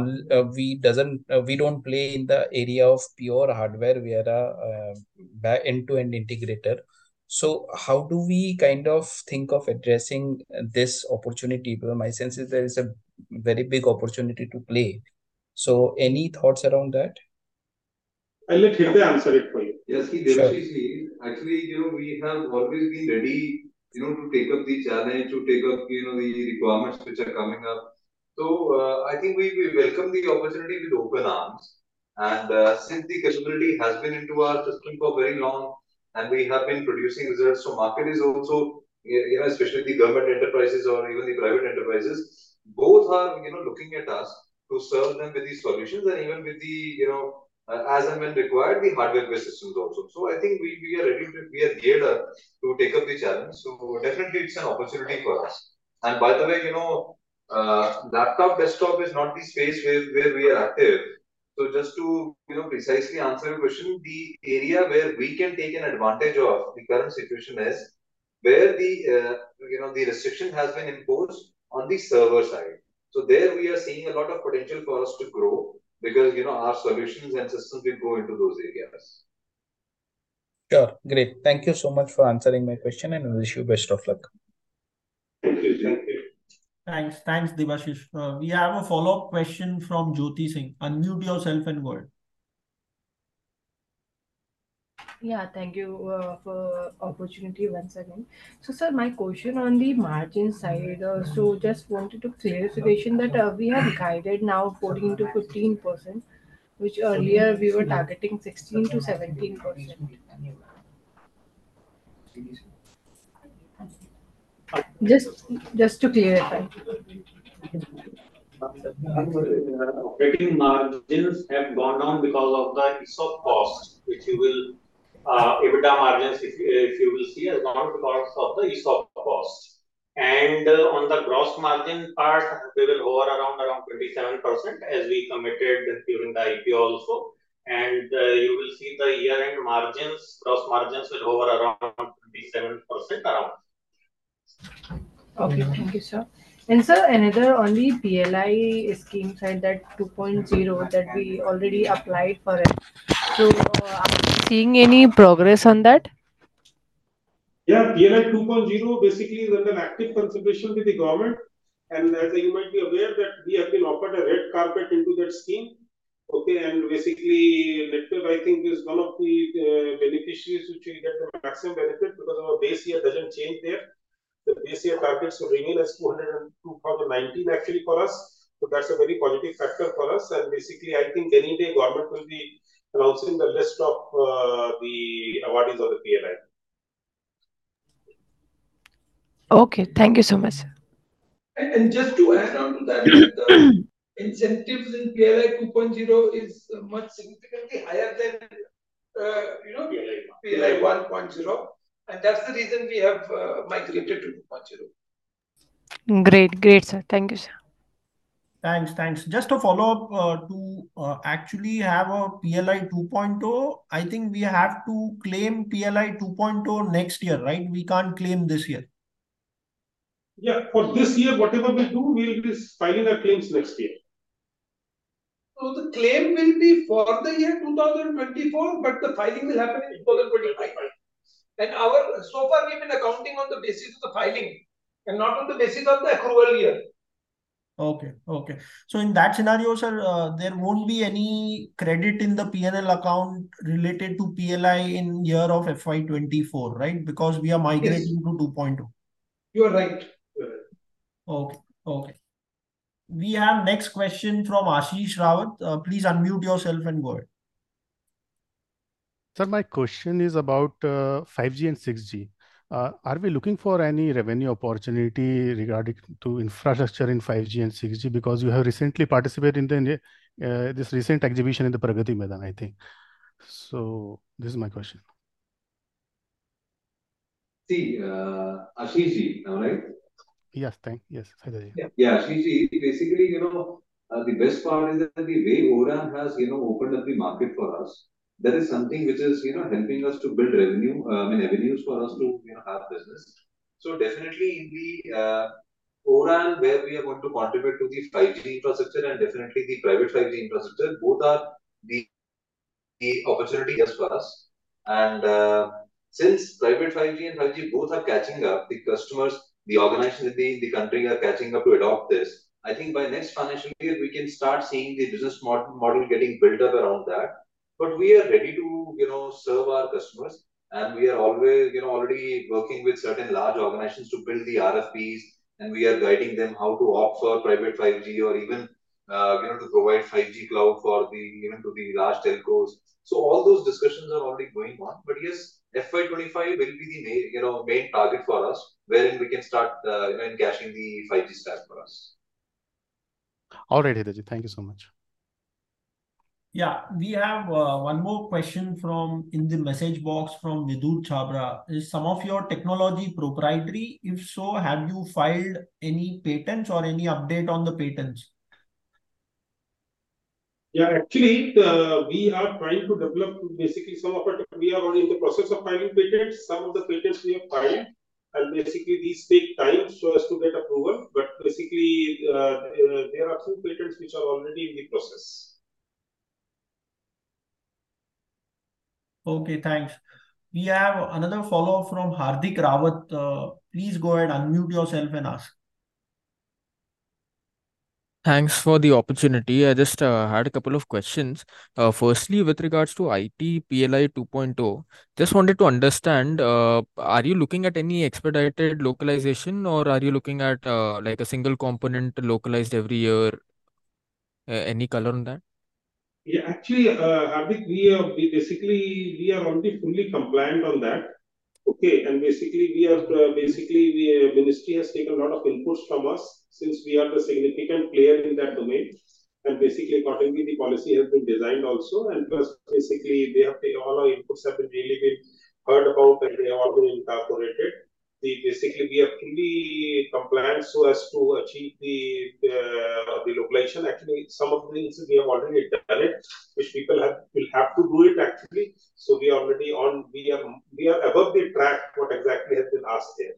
we don't play in the area of pure hardware. We are a end-to-end integrator. So how do we kind of think of addressing this opportunity? Because my sense is there is a very big opportunity to play. So any thoughts around that? I'll let Hriday answer it for you. Yes, Devashish, actually, we have always been ready, to take up the challenge, to take up, the requirements which are coming up. So I think we welcome the opportunity with open arms. And since the capability has been into our system for very long, and we have been producing results, so market is also, especially the government enterprises or even the private enterprises, both are, looking at us to serve them with these solutions, and even with the, as and when required, the hardware-based systems also. So I think we are ready we are geared up to take up the challenge. So definitely it's an opportunity for us. And by the way, laptop, desktop is not the space where we are active. So just to precisely answer your question, the area where we can take an advantage of the current situation is where the restriction has been imposed on the server side. So there we are seeing a lot of potential for us to grow because our solutions and systems will go into those areas. Sure, great. Thank you so much for answering my question and wish you best of luck. Thank you. Thank you. Thanks, Devashish. We have a follow-up question from Jyoti Singh. Unmute yourself and go ahead. Yeah, thank you for opportunity once again. So, sir, my question on the margin side. So, just wanted to clarification that we have guided now 14 to 15%, which earlier we were targeting 16 to 17%. Just to clarify. Operating margins have gone down because of the ESOP cost, which you will EBITDA margins, if you will see, has gone because of the ESOP cost. And on the gross margin part, we will hover around 27% as we committed during the IPO also. And you will see the year-end margins, gross margins will hover around 27% around. Okay, thank you, sir. And sir, another on the PLI scheme side, that 2.0 that we already applied for it. So, are you seeing any progress on that? Yeah, PLI 2.0 basically is under active consideration with the government. And as you might be aware that we have been offered a red carpet into that scheme. Okay, and basically Netweb, I think, is one of the beneficiaries which will get the maximum benefit because our base year doesn't change there. The base year targets will remain as 2019 actually for us. So that's a very positive factor for us. And basically, I think any day government will be announcing the list of the awardees of the PLI. Okay, thank you so much. And just to add on to that, the incentives in PLI 2.0 is much significantly higher than PLI 1.0. And that's the reason we have migrated to 2.0. Great, sir. Thank you, sir. Thanks. Just a follow-up to actually have a PLI 2.0. I think we have to claim PLI 2.0 next year, right? We can't claim this year. Yeah, for this year, whatever we do, we'll be filing our claims next year. So the claim will be for the year 2024, but the filing will happen in 2025. And so far we've been accounting on the basis of the filing and not on the basis of the accrual year. Okay. So in that scenario, sir, there won't be any credit in the P&L account related to PLI in year of FY24, right? Because we are migrating to 2.0. You are right. Okay. We have next question from Ashish Rawat. Please unmute yourself and go ahead. Sir, my question is about 5G and 6G. Are we looking for any revenue opportunity regarding to infrastructure in 5G and 6G? Because you have recently participated in this recent exhibition in the Pragati Maidan, I think. So this is my question. See, Ashish ji, am I right? Yes, yes. Yeah, Ashish ji, basically, the best part is that the way O-RAN has, opened up the market for us, that is something which is, helping us to build avenues for us to, have business. So definitely in the O-RAN, where we are going to contribute to the 5G infrastructure and definitely the private 5G infrastructure, both are the opportunity just for us. And since private 5G and 5G both are catching up, the customers, the organizations in the country are catching up to adopt this. I think by next financial year, we can start seeing the business model getting built up around that. But we are ready to, serve our customers. And we are always, already working with certain large organizations to build the RFPs. And we are guiding them how to opt for private 5G or even, to provide 5G cloud for even to the large telcos. So all those discussions are already going on. But yes, FY25 will be the main target for us, wherein we can start encashing the 5G stack for us. All right, Hidaji. Thank you so much. Yeah, we have one more question in the message box from Vidut Chabra. Is some of your technology proprietary? If so, have you filed any patents or any update on the patents? Yeah, actually, we are trying to develop basically some of it. We are already in the process of filing patents. Some of the patents we have filed, and basically these take time so as to get approval. But basically, there are few patents which are already in the process. Okay, thanks. We have another follow-up from Hardik Rawat. Please go ahead, unmute yourself and ask. Thanks for the opportunity. I just had a couple of questions. Firstly, with regards to IT PLI 2.0, just wanted to understand, are you looking at any expedited localization, or are you looking at like a single component localized every year? Any color on that? Yeah, actually, Hardik, we are already fully compliant on that. Okay, and basically we are ministry has taken a lot of inputs from us since we are the significant player in that domain, and basically accordingly the policy has been designed also, and plus basically all our inputs have been really been heard about and they have all been incorporated. Basically we are fully compliant so as to achieve the localization. Actually, some of the things we have already done it, which people will have to do it actually. So we are already on. We are above the track. What exactly has been asked there?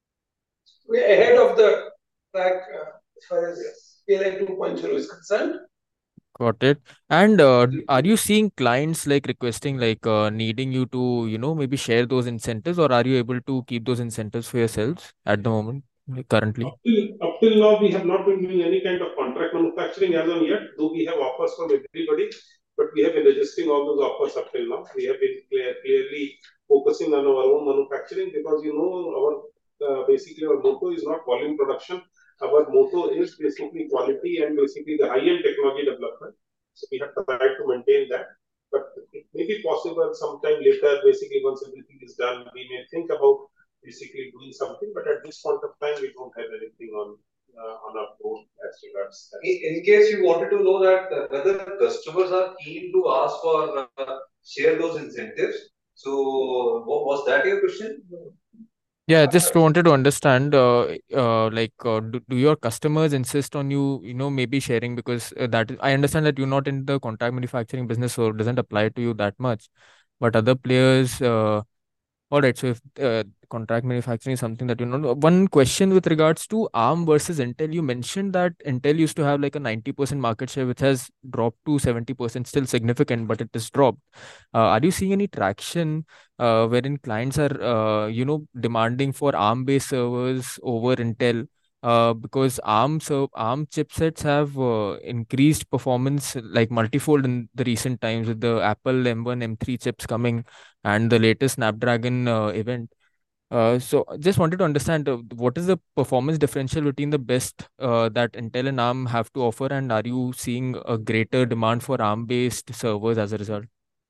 We are ahead of the track as far as PLI 2.0 is concerned. Got it. And are you seeing clients like requesting, like needing you to, maybe share those incentives, or are you able to keep those incentives for yourselves at the moment, like currently? Up till now, we have not been doing any kind of contract manufacturing as on yet, though we have offers from everybody, but we have been registering all those offers up till now. We have been clearly focusing on our own manufacturing because our basically our motto is not volume production. Our motto is basically quality and basically the high-end technology development. So we have tried to maintain that. But it may be possible sometime later, basically once everything is done, we may think about basically doing something. But at this point of time, we don't have anything on our board as regards that. In case you wanted to know that whether customers are keen to ask for share those incentives. So was that your question? Yeah, just wanted to understand, do your customers insist on you, maybe sharing, because I understand that you're not in the contract manufacturing business, so it doesn't apply to you that much. But other players, all right, so if contract manufacturing is something that you know, one question with regards to ARM versus Intel, you mentioned that Intel used to have like a 90% market share, which has dropped to 70%, still significant, but it has dropped. Are you seeing any traction wherein clients are, demanding for ARM-based servers over Intel? Because ARM chipsets have increased performance like multifold in the recent times with the Apple M1, M3 chips coming and the latest Snapdragon event. So just wanted to understand what is the performance differential between the best that Intel and ARM have to offer, and are you seeing a greater demand for ARM-based servers as a result?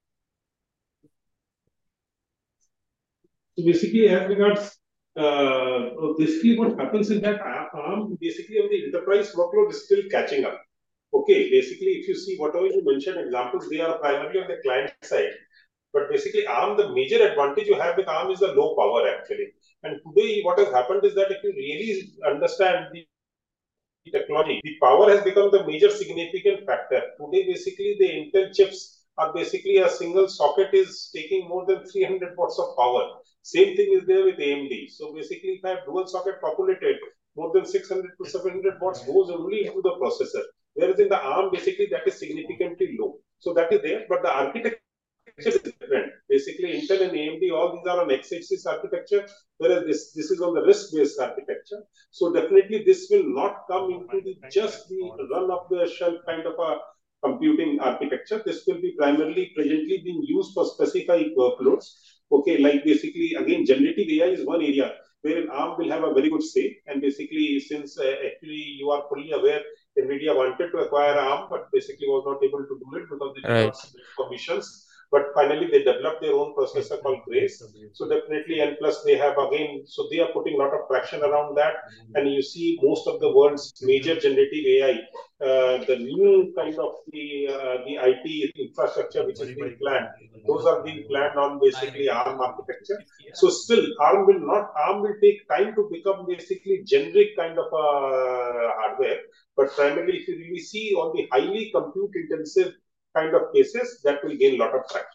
So basically, as regards basically what happens is that ARM basically on the enterprise workload is still catching up. Okay, basically, if you see whatever you mentioned examples, they are primarily on the client side. But basically, ARM, the major advantage you have with ARM is the low power actually. And today, what has happened is that if you really understand the technology, the power has become the major significant factor. Today, basically, the Intel chips are basically a single socket is taking more than 300 watts of power. Same thing is there with AMD. So basically, if I have dual socket populated, more than 600 to 700 watts goes only into the processor. Whereas in the ARM, basically, that is significantly low. So that is there, but the architecture is different. Basically, Intel and AMD, all these are on x86 architecture, whereas this is on the RISC-based architecture. So definitely, this will not come into just the run-of-the-shelf kind of a computing architecture. This will be primarily presently being used for specified workloads. Okay, like basically, again, generative AI is one area wherein ARM will have a very good say. And basically, since actually you are fully aware, NVIDIA wanted to acquire ARM, but basically was not able to do it because they did not submit permissions. but finally they developed their own processor called Grace. So definitely, and plus they have again, so they are putting a lot of traction around that. And you see most of the world's major generative AI, the new kind of the IT infrastructure which is being planned, those are being planned on basically ARM architecture. So still ARM will take time to become basically generic kind of hardware. But primarily, if you really see on the highly compute intensive kind of cases, that will gain a lot of traction.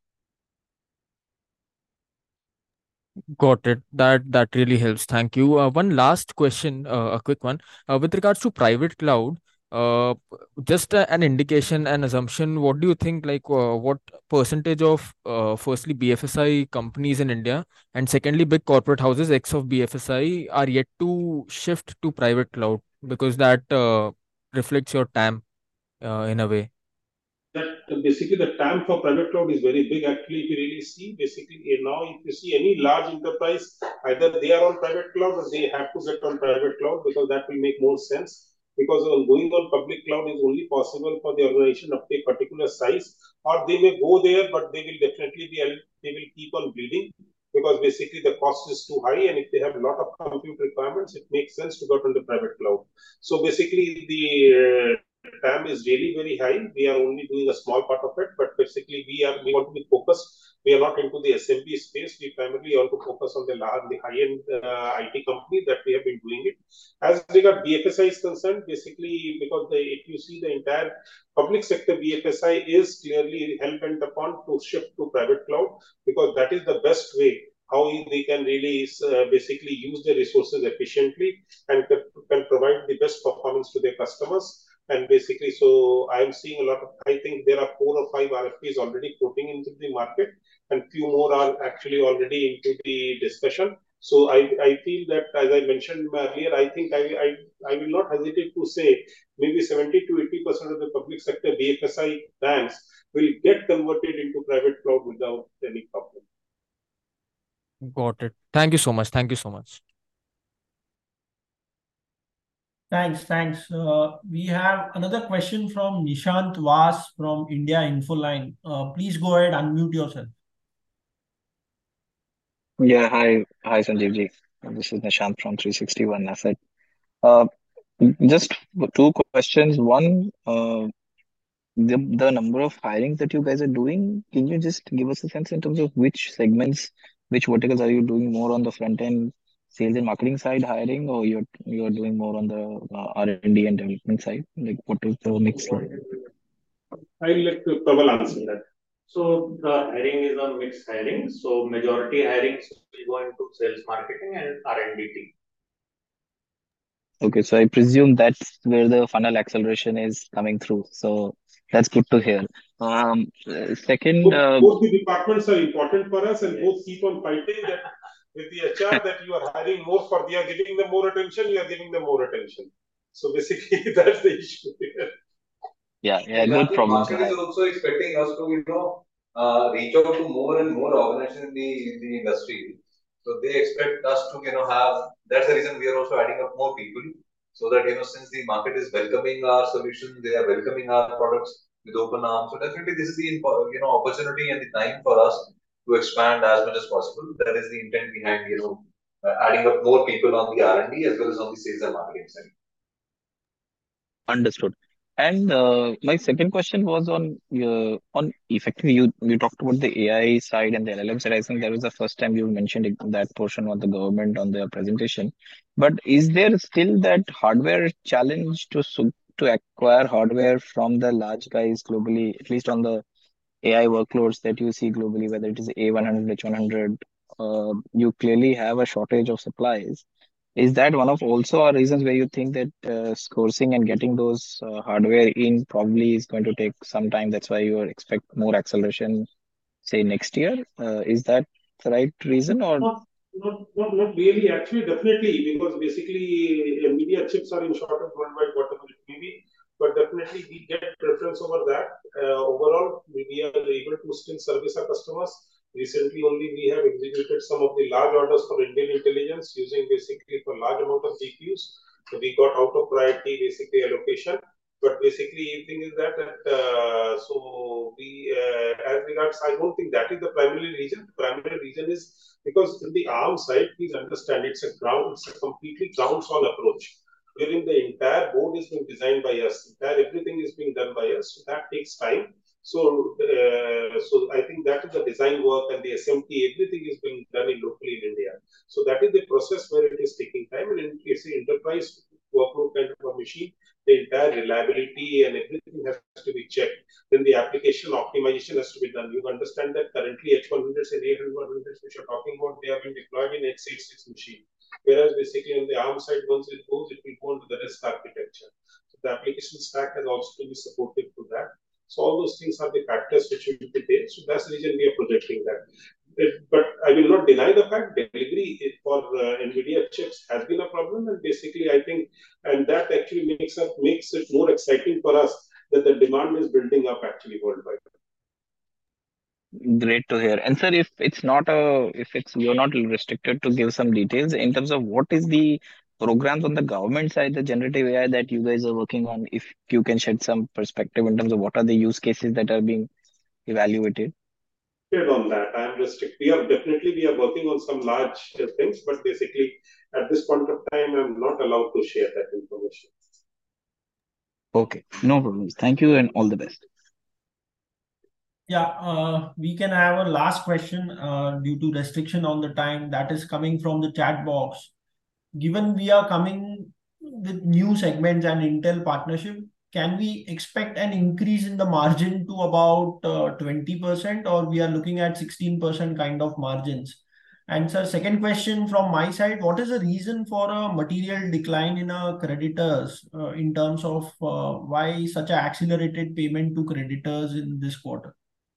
Got it. That really helps. Thank you. One last question, a quick one. With regards to private cloud, uh, just an indication, an assumption. What do you think? Like, what percentage of firstly BFSI companies in India, and secondly big corporate houses X of BFSI are yet to shift to private cloud, because that reflects your TAM in a way. That basically the TAM for private cloud is very big. Actually, if you really see, basically now if you see any large enterprise, either they are on private cloud or they have to get on private cloud, because that will make more sense. Because going on public cloud is only possible for the organization of a particular size, or they may go there, but they will definitely they will keep on bleeding, because basically the cost is too high, and if they have a lot of compute requirements, it makes sense to go on the private cloud. So basically the TAM is really very high. We are only doing a small part of it, but basically we want to be focused. We are not into the SMB space. We primarily want to focus on the high-end IT company that we have been doing it. As regard BFSI is concerned, basically because if you see the entire public sector BFSI is clearly hell-bent upon to shift to private cloud, because that is the best way how they can really basically use their resources efficiently and can provide the best performance to their customers. And basically, so I am seeing a lot of, I think there are 4 or 5 RFPs already floating into the market, and few more are actually already into the discussion. So I feel that, as I mentioned earlier, I think I will not hesitate to say maybe 70 to 80% of the public sector BFSI banks will get converted into private cloud without any problem. Got it. Thank you so much. Thank you so much. Thanks. We have another question from Nishant Vas from India Infoline. Please go ahead, unmute yourself. Yeah, hi Sanjeev ji. This is Nishant from 360 ONE Asset. Just 2 questions. One, the number of hirings that you guys are doing, can you just give us a sense in terms of which segments, which verticals are you doing more on the front end sales and marketing side hiring, or you're doing more on the R&D and development side? Like, what is the mix like? I'll let Prabal answer that. So the hiring is a mixed hiring. So majority hiring will go into sales, marketing, and R&D team. Okay, so I presume that's where the funnel acceleration is coming through. So that's good to hear. Second, both the departments are important for us, and both keep on fighting that with the HR that you are hiring more for. They are giving them more attention. You are giving them more attention. So basically, that's the issue here. Yeah, The good problem. market is also expecting us to, reach out to more and more organizations in the industry. So they expect us to, have. That's the reason we are also adding up more people, so that since the market is welcoming our solutions, they are welcoming our products with open arms. So definitely, this is the opportunity and the time for us to expand as much as possible. That is the intent behind adding up more people on the R&D as well as on the sales and marketing side. Understood. And my second question was on effectively you talked about the AI side and the LLM side. I think that was the first time you mentioned that portion of the government on their presentation. But is there still that hardware challenge to acquire hardware from the large guys globally, at least on the AI workloads that you see globally, whether it is A100, H100? You clearly have a shortage of supplies. Is that one of also our reasons where you think that sourcing and getting those hardware in probably is going to take some time? That's why you expect more acceleration, say, next year. Is that the right reason, or? Not really. Actually, definitely, because basically NVIDIA chips are in shortage worldwide, whatever it may be. But definitely we get preference over that. Overall, we are able to still service our customers. Recently only we have executed some of the large orders for Indian intelligence using basically for large amount of GPUs. So we got out of priority basically allocation. But basically, thing is that so we as regards, I don't think that is the primary reason. The primary reason is because in the ARM side, please understand, it's a completely ground-all approach, wherein the entire board is being designed by us, everything is being done by us. So that takes time. So, I think that is the design work and the SMT, everything is being done locally in India. So that is the process where it is taking time, and it's an enterprise workload kind of a machine. The entire reliability and everything has to be checked. Then the application optimization has to be done. You understand that currently H100s and A100s which you're talking about, they have been deployed in x86 machine. Whereas basically on the ARM side, once it goes, it will go into the RISC architecture. So the application stack has also to be supportive to that. So all those things are the factors which will be there. So that's the reason we are projecting that. But I will not deny the fact delivery for NVIDIA chips has been a problem, and basically I think, and that actually makes it more exciting for us that the demand is building up actually worldwide. Great to hear. And sir, if you're not restricted to give some details in terms of what is the programs on the government side, the generative AI that you guys are working on, if you can shed some perspective in terms of what are the use cases that are being evaluated. On that, I am restricted. We are working on some large things, but basically at this point of time, I'm not allowed to share that information. Okay, no problems. Thank you and all the best. Yeah, we can have a last question due to restriction on the time that is coming from the chat box. Given we are coming with new segments and Intel partnership, can we expect an increase in the margin to about 20%, or we are looking at 16% kind of margins? And sir, second question from my side, what is the reason for a material decline in creditors in terms of why such an accelerated payment to creditors in this quarter?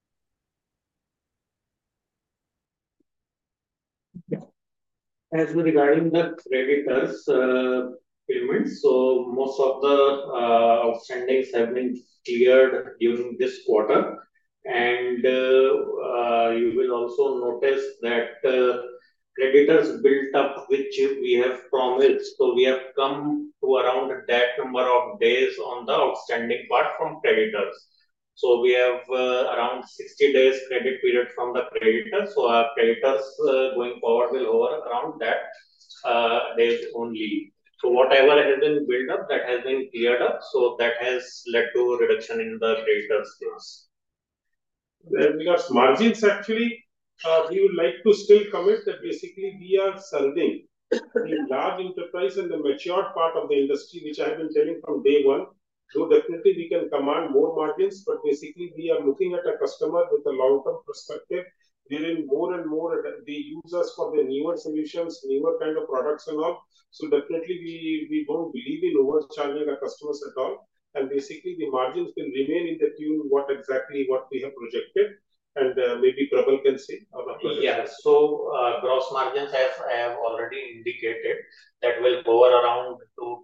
As regarding the creditors payments, so most of the outstandings have been cleared during this quarter, and you will also notice that creditors built up which we have promised. So we have come to around that number of days on the outstanding part from creditors. So we have around 60 days credit period from the creditors. So our creditors going forward will hover around that days only. So whatever has been built up, that has been cleared up. So that has led to reduction in the creditors days. As regards margins, actually, we would like to still commit that basically we are serving the large enterprise and the matured part of the industry, which I have been telling from day one. So definitely we can command more margins, but basically we are looking at a customer with a long-term perspective, wherein more and more they use us for the newer solutions, newer kind of products and all. So definitely we don't believe in overcharging our customers at all. And basically the margins will remain in the tune what we have projected. And maybe Prabal can say. Yeah, so gross margins, as I have already indicated, that will go around to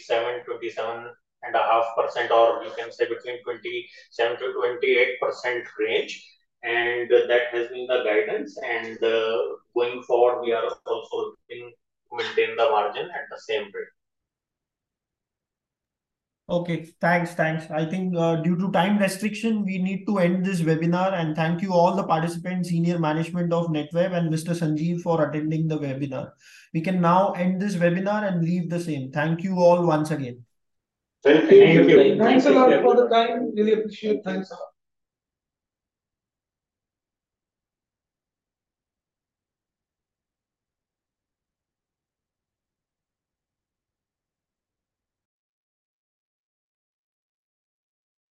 27.5%, or you can say between 27 to 28% range, and that has been the guidance. And going forward, we are also looking to maintain the margin at the same rate. Okay, thanks. I think due to time restriction, we need to end this webinar, and thank you all the participants, senior management of NetWeb and Mr. Sanjeev for attending the webinar. We can now end this webinar and leave the same. Thank you all once again. Thank you. Thanks a lot for the time. Really appreciate it. Thanks a lot.